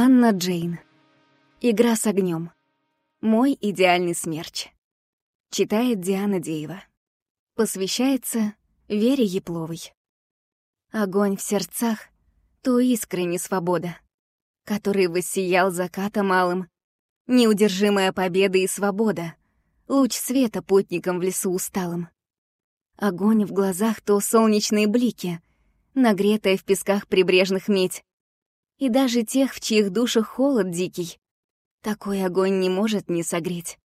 Анна Джейн. Игра с огнем. Мой идеальный смерч. Читает Диана Деева. Посвящается Вере Епловой. Огонь в сердцах — то искренне свобода, который воссиял закатом алым. Неудержимая победа и свобода, луч света путникам в лесу усталым. Огонь в глазах — то солнечные блики, нагретая в песках прибрежных медь. И даже тех, в чьих душах холод дикий, такой огонь не может не согреть.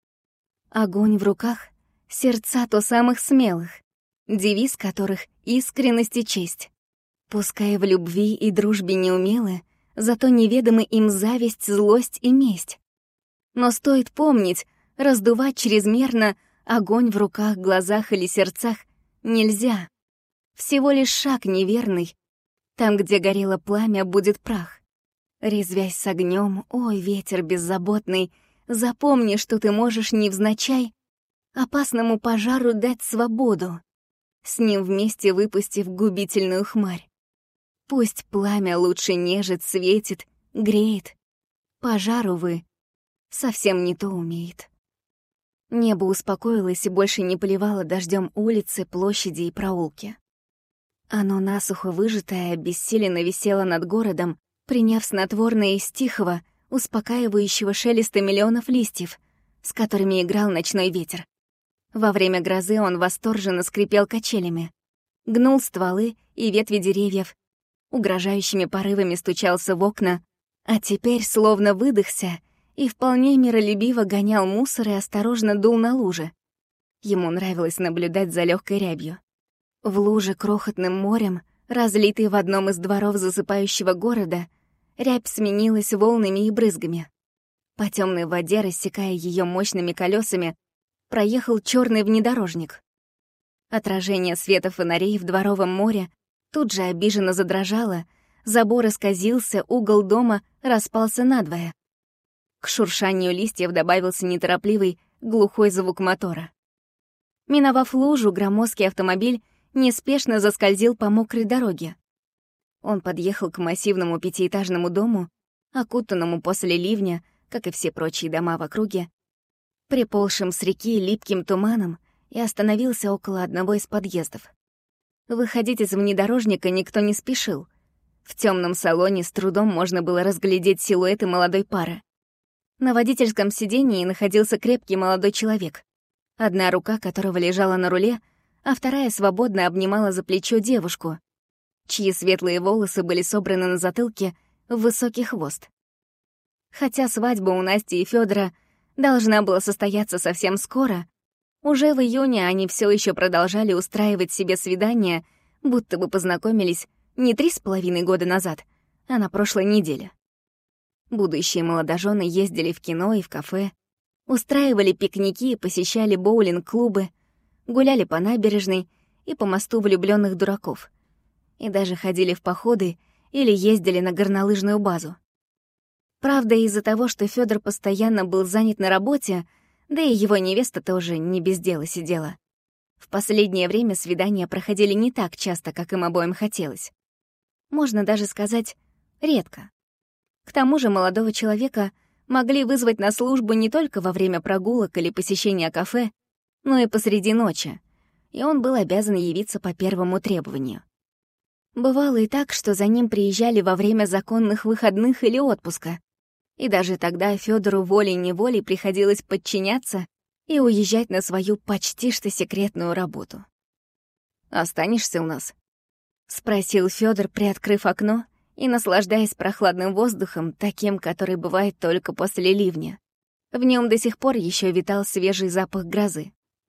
Огонь в руках — сердца то самых смелых, девиз которых — искренность и честь. Пускай в любви и дружбе неумелы, зато неведомы им зависть, злость и месть. Но стоит помнить, раздувать чрезмерно огонь в руках, глазах или сердцах нельзя. Всего лишь шаг неверный. Там, где горело пламя, будет прах. Резвясь с огнем, ой, ветер беззаботный, запомни, что ты можешь невзначай опасному пожару дать свободу, с ним вместе выпустив губительную хмарь. Пусть пламя лучше нежит, светит, греет. Пожар, увы, совсем не то умеет. Небо успокоилось и больше не поливало дождем улицы, площади и проулки. Оно насухо выжатое, обессиленно висело над городом, приняв снотворное из тихого, успокаивающего шелеста миллионов листьев, с которыми играл ночной ветер. Во время грозы он восторженно скрипел качелями, гнул стволы и ветви деревьев, угрожающими порывами стучался в окна, а теперь словно выдохся и вполне миролюбиво гонял мусор и осторожно дул на лужи. Ему нравилось наблюдать за легкой рябью. В луже крохотным морем, разлитой в одном из дворов засыпающего города, рябь сменилась волнами и брызгами. По темной воде, рассекая ее мощными колесами, проехал черный внедорожник. Отражение света фонарей в дворовом море тут же обиженно задрожало, забор исказился, угол дома распался надвое. К шуршанию листьев добавился неторопливый, глухой звук мотора. Миновав лужу, громоздкий автомобиль неспешно заскользил по мокрой дороге. Он подъехал к массивному пятиэтажному дому, окутанному после ливня, как и все прочие дома в округе, приползшим с реки липким туманом, и остановился около одного из подъездов. Выходить из внедорожника никто не спешил. В темном салоне с трудом можно было разглядеть силуэты молодой пары. На водительском сидении находился крепкий молодой человек, одна рука которого лежала на руле, а вторая свободно обнимала за плечо девушку, чьи светлые волосы были собраны на затылке в высокий хвост. Хотя свадьба у Насти и Фёдора должна была состояться совсем скоро, уже в июне они все еще продолжали устраивать себе свидания, будто бы познакомились не 3,5 года назад, а на прошлой неделе. Будущие молодожены ездили в кино и в кафе, устраивали пикники и посещали боулинг-клубы, гуляли по набережной и по мосту влюблённых дураков, и даже ходили в походы или ездили на горнолыжную базу. Правда, из-за того, что Фёдор постоянно был занят на работе, да и его невеста тоже не без дела сидела, в последнее время свидания проходили не так часто, как им обоим хотелось. Можно даже сказать, редко. К тому же молодого человека могли вызвать на службу не только во время прогулок или посещения кафе, но и посреди ночи, и он был обязан явиться по первому требованию. Бывало и так, что за ним приезжали во время законных выходных или отпуска, и даже тогда Фёдору волей-неволей приходилось подчиняться и уезжать на свою почти что секретную работу. «Останешься у нас?» — спросил Фёдор, приоткрыв окно и наслаждаясь прохладным воздухом, таким, который бывает только после ливня. В нем до сих пор еще витал свежий запах грозы.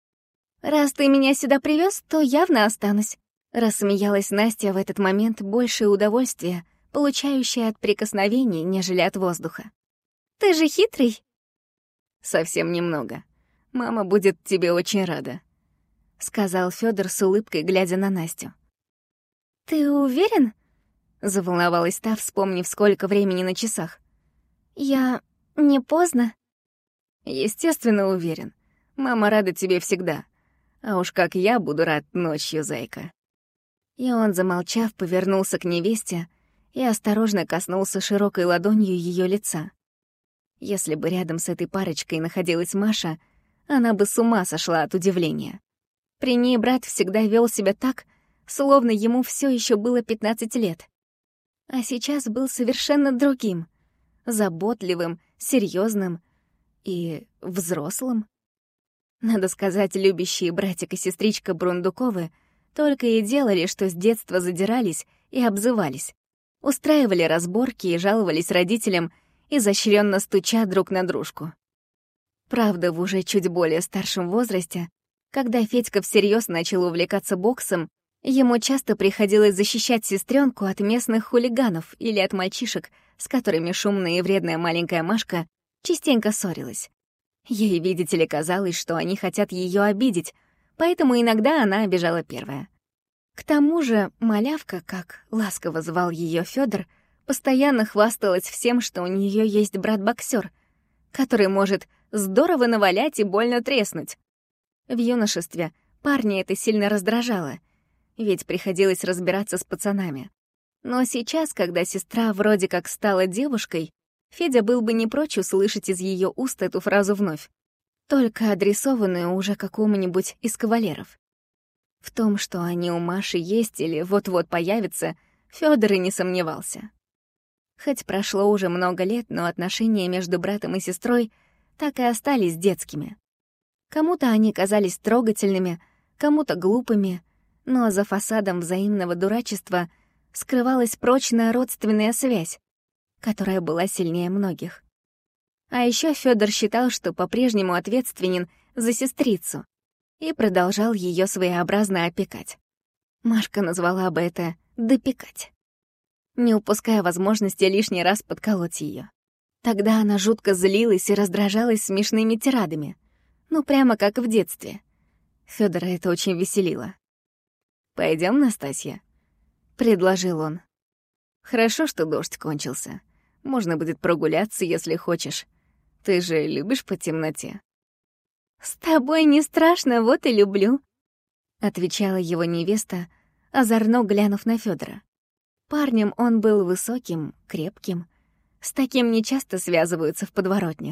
«Раз ты меня сюда привез, то явно останусь», — рассмеялась Настя в этот момент, большее удовольствие, получающее от прикосновений, нежели от воздуха. «Ты же хитрый». «Совсем немного. Мама будет тебе очень рада», — сказал Фёдор с улыбкой, глядя на Настю. «Ты уверен?» — заволновалась та, вспомнив, сколько времени на часах. «Я... не поздно?» «Естественно, уверен. Мама рада тебе всегда. А уж как я буду рад ночью, зайка». И он, замолчав, повернулся к невесте и осторожно коснулся широкой ладонью ее лица. Если бы рядом с этой парочкой находилась Маша, она бы с ума сошла от удивления. При ней брат всегда вел себя так, словно ему все еще было 15 лет. А сейчас был совершенно другим, заботливым, серьезным и взрослым. Надо сказать, любящие братик и сестричка Брундуковы только и делали, что с детства задирались и обзывались, устраивали разборки и жаловались родителям, изощренно стуча друг на дружку. Правда, в уже чуть более старшем возрасте, когда Федька всерьез начал увлекаться боксом, ему часто приходилось защищать сестренку от местных хулиганов или от мальчишек, с которыми шумная и вредная маленькая Машка частенько ссорилась. Ей, видите ли, казалось, что они хотят ее обидеть, поэтому иногда она обижала первая. К тому же малявка, как ласково звал ее Фёдор, постоянно хвасталась всем, что у нее есть брат-боксер, который может здорово навалять и больно треснуть. В юношестве парня это сильно раздражало, ведь приходилось разбираться с пацанами. Но сейчас, когда сестра вроде как стала девушкой, Федя был бы не прочь услышать из ее уст эту фразу вновь, только адресованную уже какому-нибудь из кавалеров. В том, что они у Маши есть или вот-вот появятся, Фёдор и не сомневался. Хоть прошло уже много лет, но отношения между братом и сестрой так и остались детскими. Кому-то они казались трогательными, кому-то глупыми, но за фасадом взаимного дурачества скрывалась прочная родственная связь, которая была сильнее многих. А еще Фёдор считал, что по-прежнему ответственен за сестрицу и продолжал ее своеобразно опекать. Машка назвала бы это «допекать», не упуская возможности лишний раз подколоть ее. Тогда она жутко злилась и раздражалась смешными тирадами, ну прямо как в детстве. Фёдора это очень веселило. «Пойдём, Настасья», — предложил он. «Хорошо, что дождь кончился. Можно будет прогуляться, если хочешь. Ты же любишь по темноте?» «С тобой не страшно, вот и люблю», — отвечала его невеста, озорно глянув на Фёдора. Парнем он был высоким, крепким. С таким нечасто связываются в подворотнях.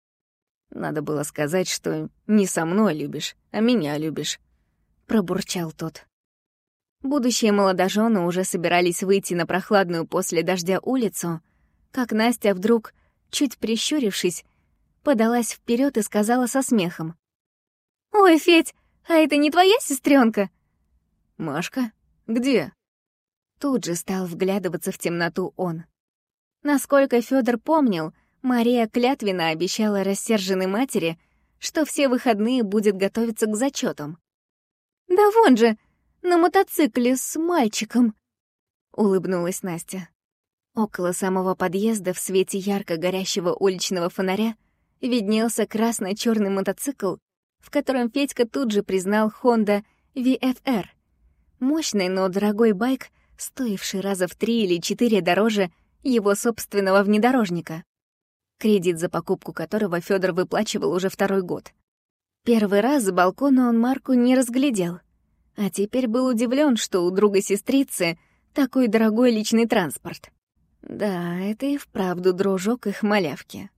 «Надо было сказать, что не со мной любишь, а меня любишь», — пробурчал тот. Будущие молодожены уже собирались выйти на прохладную после дождя улицу, как Настя вдруг, чуть прищурившись, подалась вперед и сказала со смехом: «Ой, Федь, а это не твоя сестренка? «Машка? Где?» Тут же стал вглядываться в темноту он. Насколько Фёдор помнил, Мария клятвенно обещала рассерженной матери, что все выходные будет готовиться к зачетам. «Да вон же, на мотоцикле с мальчиком», — улыбнулась Настя. Около самого подъезда в свете ярко горящего уличного фонаря виднелся красно-чёрный мотоцикл, в котором Федька тут же признал Honda VFR. Мощный, но дорогой байк, стоивший раза в 3 или 4 дороже его собственного внедорожника, кредит за покупку которого Фёдор выплачивал уже 2-й год. Первый раз с балкона он марку не разглядел, а теперь был удивлен, что у друга сестрицы такой дорогой личный транспорт. Да, это и вправду дружок их малявки.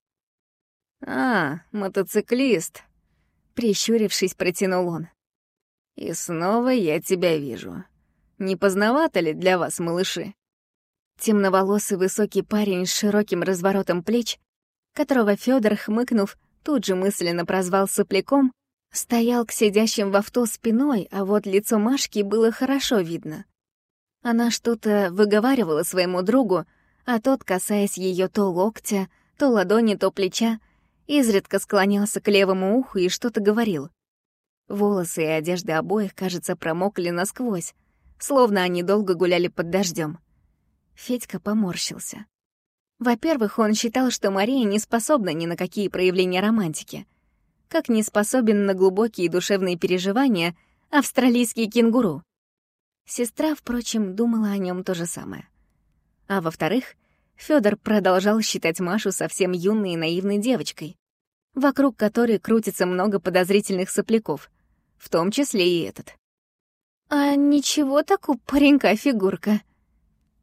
«А, мотоциклист», — прищурившись, протянул он. «И снова я тебя вижу. Не поздновато ли для вас, малыши?» Темноволосый высокий парень с широким разворотом плеч, которого Фёдор, хмыкнув, тут же мысленно прозвал сопляком, стоял к сидящим в авто спиной, а вот лицо Машки было хорошо видно. Она что-то выговаривала своему другу, а тот, касаясь ее то локтя, то ладони, то плеча, изредка склонялся к левому уху и что-то говорил. Волосы и одежда обоих, кажется, промокли насквозь, словно они долго гуляли под дождем. Федька поморщился. Во-первых, он считал, что Мария не способна ни на какие проявления романтики, как не способен на глубокие душевные переживания австралийский кенгуру. Сестра, впрочем, думала о нем то же самое. А во-вторых, Фёдор продолжал считать Машу совсем юной и наивной девочкой, вокруг которой крутится много подозрительных сопляков, в том числе и этот. «А ничего так у паренька фигурка»,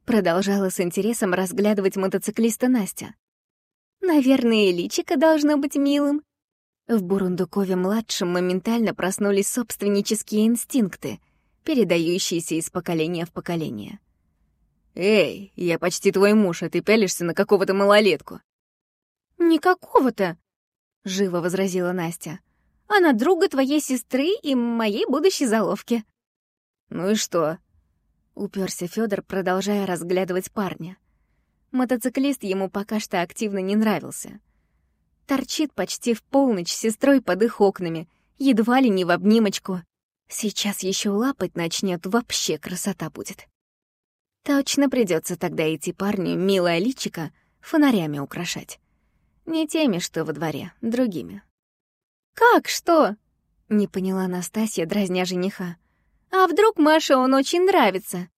Продолжала с интересом разглядывать мотоциклиста Настя. «Наверное, и личико должно быть милым». В Бурундукове-младшем моментально проснулись собственнические инстинкты, передающиеся из поколения в поколение. «Эй, я почти твой муж, а ты пялишься на какого-то малолетку». «Не какого-то», — живо возразила Настя. «Она друга твоей сестры и моей будущей заловки». «Ну и что?» — уперся Фёдор, продолжая разглядывать парня. Мотоциклист ему пока что активно не нравился. Торчит почти в полночь с сестрой под их окнами, едва ли не в обнимочку. Сейчас еще лапать начнет, вообще красота будет. Точно придется тогда идти парню милое личико фонарями украшать. Не теми, что во дворе, другими. «Как что?» — не поняла Настасья, дразня жениха. «А вдруг Маше он очень нравится?»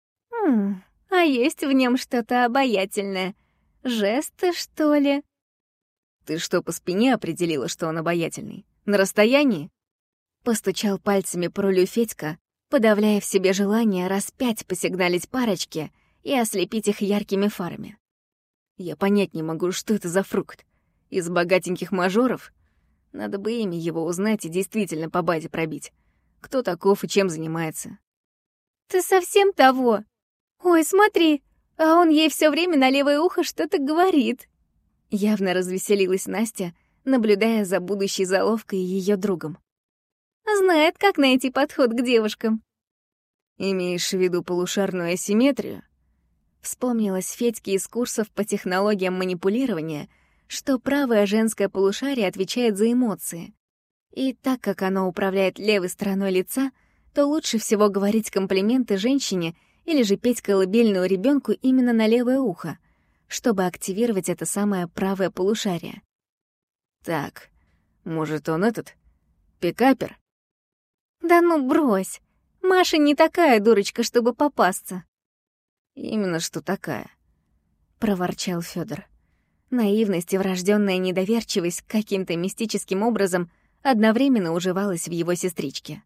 А есть в нем что-то обаятельное. Жесты, что ли?» «Ты что, по спине определила, что он обаятельный? На расстоянии?» Постучал пальцами по рулю Федька, подавляя в себе желание раз 5 посигналить парочке и ослепить их яркими фарами. «Я понять не могу, что это за фрукт. Из богатеньких мажоров? Надо бы имя его узнать и действительно по базе пробить. Кто таков и чем занимается?» «Ты совсем того? Ой, смотри, а он ей все время на левое ухо что-то говорит». Явно развеселилась Настя, наблюдая за будущей заловкой и ее другом. «Знает, как найти подход к девушкам». «Имеешь в виду полушарную асимметрию?» Вспомнилось Федьке из курсов по технологиям манипулирования, что правое женское полушарие отвечает за эмоции. И так как оно управляет левой стороной лица, то лучше всего говорить комплименты женщине или же петь колыбельную ребенку именно на левое ухо, чтобы активировать это самое правое полушарие. «Так, может, он этот? Пикапер?» «Да ну брось! Маша не такая дурочка, чтобы попасться». «Именно что такая», — проворчал Фёдор. Наивность и врожденная недоверчивость каким-то мистическим образом одновременно уживалась в его сестричке.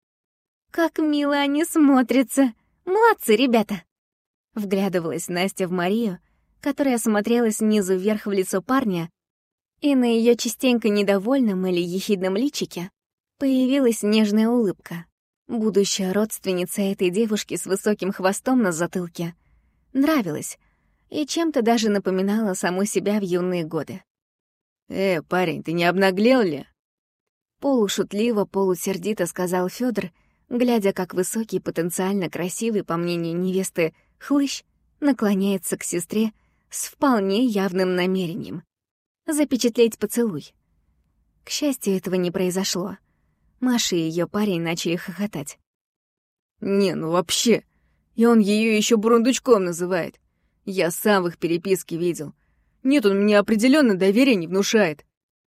«Как мило они смотрятся! Молодцы, ребята!» Вглядывалась Настя в Марию, которая смотрела снизу вверх в лицо парня, и на ее частенько недовольном или ехидном личике появилась нежная улыбка. Будущая родственница этой девушки с высоким хвостом на затылке нравилась и чем-то даже напоминала саму себя в юные годы. Парень, ты не обнаглел ли?» Полушутливо, полусердито сказал Фёдор, глядя, как высокий, потенциально красивый, по мнению невесты, хлыщ наклоняется к сестре с вполне явным намерением — запечатлеть поцелуй. К счастью, этого не произошло. Маша и ее парень начали хохотать. «Не, ну вообще, и он ее еще бурундучком называет. Я сам в их переписке видел. Нет, он мне определенно доверия не внушает».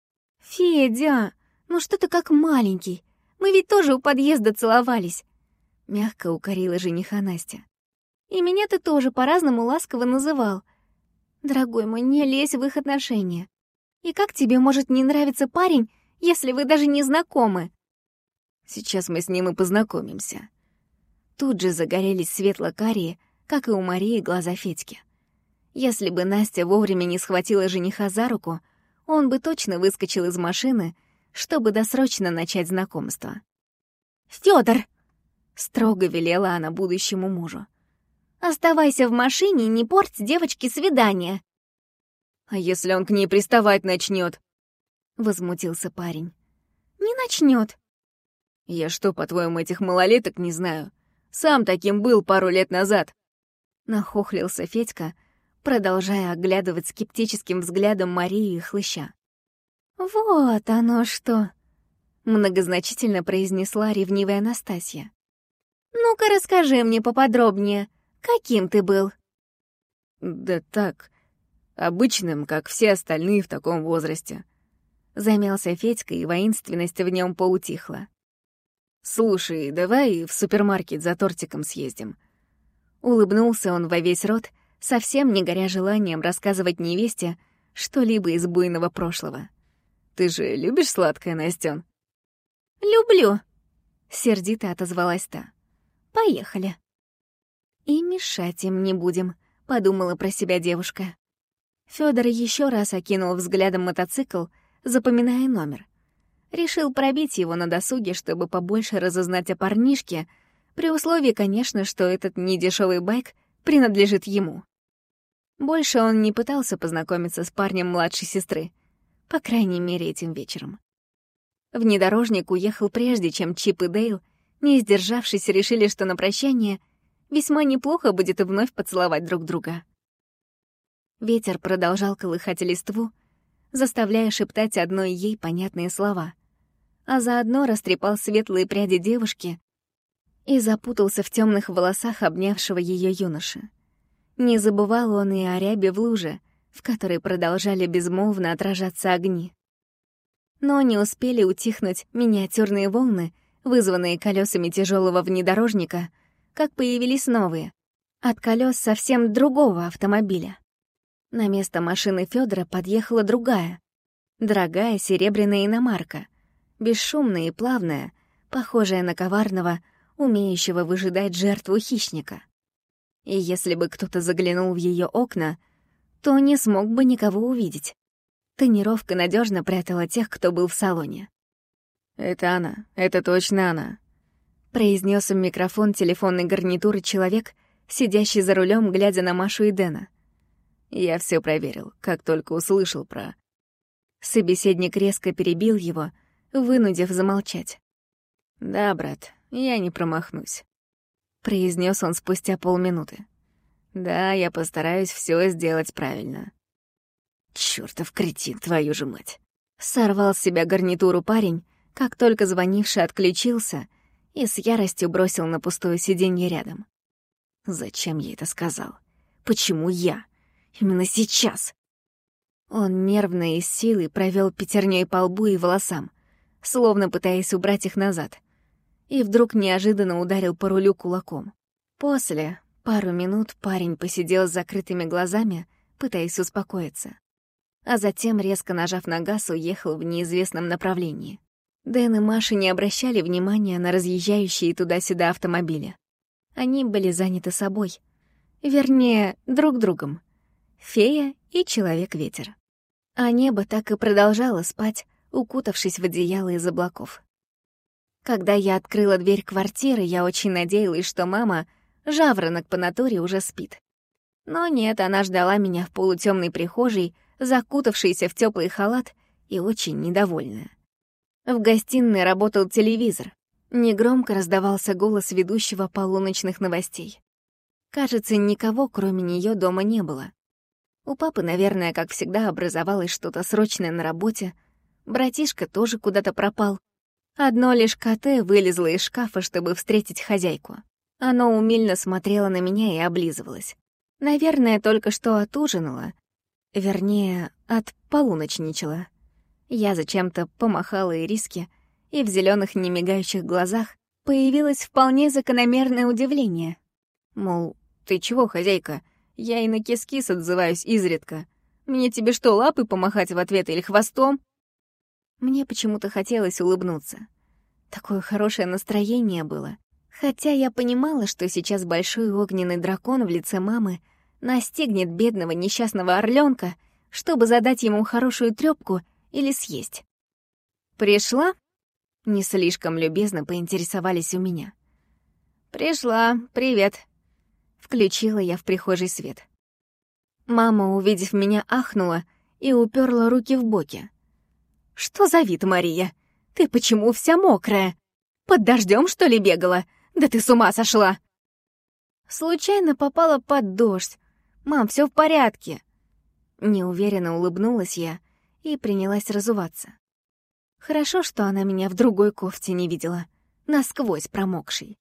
«Федя, ну что ты как маленький? Мы ведь тоже у подъезда целовались», — мягко укорила жениха Настя. «И меня ты тоже по-разному ласково называл. Дорогой мой, не лезь в их отношения. И как тебе может не нравиться парень, если вы даже не знакомы?» «Сейчас мы с ним и познакомимся». Тут же загорелись светло-карие, как и у Марии, глаза Федьки. Если бы Настя вовремя не схватила жениха за руку, он бы точно выскочил из машины, чтобы досрочно начать знакомство. «Фёдор!» — строго велела она будущему мужу. «Оставайся в машине и не порть девочке свидание». «А если он к ней приставать начнет? Возмутился парень. «Не начнет. «Я что, по-твоему, этих малолеток не знаю? Сам таким был пару лет назад». Нахохлился Федька, продолжая оглядывать скептическим взглядом Марию и хлыща. «Вот оно что!» — многозначительно произнесла ревнивая Настасья. «Ну-ка расскажи мне поподробнее, каким ты был?» «Да так, обычным, как все остальные в таком возрасте». Замялся Федька, и воинственность в нем поутихла. «Слушай, давай в супермаркет за тортиком съездим». Улыбнулся он во весь рот, совсем не горя желанием рассказывать невесте что-либо из буйного прошлого. «Ты же любишь сладкое, Настён?» «Люблю», — сердито отозвалась та. «Поехали». И мешать им не будем, подумала про себя девушка. Фёдор еще раз окинул взглядом мотоцикл, запоминая номер. Решил пробить его на досуге, чтобы побольше разузнать о парнишке, при условии, конечно, что этот недешёвый байк принадлежит ему. Больше он не пытался познакомиться с парнем младшей сестры, по крайней мере, этим вечером. Внедорожник уехал прежде, чем Чип и Дейл, не сдержавшись, решили, что на прощание весьма неплохо будет и вновь поцеловать друг друга. Ветер продолжал колыхать листву, заставляя шептать одной ей понятные слова, а заодно растрепал светлые пряди девушки и запутался в темных волосах обнявшего ее юноши. Не забывал он и о рябе в луже, в которой продолжали безмолвно отражаться огни. Но не успели утихнуть миниатюрные волны, вызванные колесами тяжелого внедорожника, как появились новые, от колес совсем другого автомобиля. На место машины Фёдора подъехала другая, дорогая серебряная иномарка, бесшумная и плавная, похожая на коварного, умеющего выжидать жертву хищника. И если бы кто-то заглянул в ее окна, то не смог бы никого увидеть. Тонировка надежно прятала тех, кто был в салоне. «Это она, это точно она», — произнес в микрофон телефонной гарнитуры человек, сидящий за рулем, глядя на Машу и Дэна. «Я все проверил, как только услышал про...» Собеседник резко перебил его, вынудив замолчать. «Да, брат, я не промахнусь», — произнес он спустя полминуты. «Да, я постараюсь все сделать правильно». «Чёртов кретин, твою же мать!» Сорвал с себя гарнитуру парень, как только звонивший отключился, и с яростью бросил на пустое сиденье рядом. «Зачем я это сказал? Почему я? Именно сейчас?» Он нервно и с силой провёл пятерней по лбу и волосам, словно пытаясь убрать их назад, и вдруг неожиданно ударил по рулю кулаком. После пару минут парень посидел с закрытыми глазами, пытаясь успокоиться, а затем, резко нажав на газ, уехал в неизвестном направлении. Дэн и Маша не обращали внимания на разъезжающие туда-сюда автомобили. Они были заняты собой, вернее, друг другом. Фея и Человек-ветер. А небо так и продолжало спать, укутавшись в одеяло из облаков. Когда я открыла дверь квартиры, я очень надеялась, что мама, жаворонок по натуре, уже спит. Но нет, она ждала меня в полутемной прихожей, закутавшаяся в теплый халат и очень недовольная. В гостиной работал телевизор. Негромко раздавался голос ведущего полуночных новостей. Кажется, никого, кроме нее, дома не было. У папы, наверное, как всегда, образовалось что-то срочное на работе. Братишка тоже куда-то пропал. Одно лишь КТ вылезло из шкафа, чтобы встретить хозяйку. Оно умильно смотрело на меня и облизывалось. Наверное, только что отужинала. Вернее, отполуночничала. Я зачем-то помахала Ириске, и в зелёных немигающих глазах появилось вполне закономерное удивление. Мол, ты чего, хозяйка? Я и на кис-кис отзываюсь изредка. Мне тебе что, лапой помахать в ответ или хвостом? Мне почему-то хотелось улыбнуться. Такое хорошее настроение было. Хотя я понимала, что сейчас большой огненный дракон в лице мамы настигнет бедного несчастного орлёнка, чтобы задать ему хорошую трёпку или съесть. «Пришла?» — не слишком любезно поинтересовались у меня. «Пришла, привет», — включила я в прихожей свет. Мама, увидев меня, ахнула и упёрла руки в боки. «Что за вид, Мария? Ты почему вся мокрая? Под дождём, что ли, бегала? Да ты с ума сошла!» «Случайно попала под дождь. Мам, всё в порядке». Неуверенно улыбнулась я и принялась разуваться. Хорошо, что она меня в другой кофте не видела, насквозь промокшей.